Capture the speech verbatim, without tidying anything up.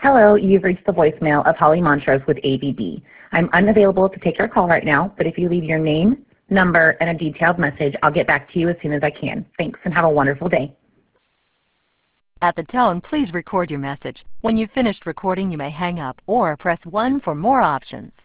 Hello, you've reached the voicemail of Holly Montrose with A B B. I'm unavailable to take your call right now, but if you leave your name, number, and a detailed message, I'll get back to you as soon as I can. Thanks, and have a wonderful day. At the tone, please record your message. When you've finished recording, you may hang up or press one for more options.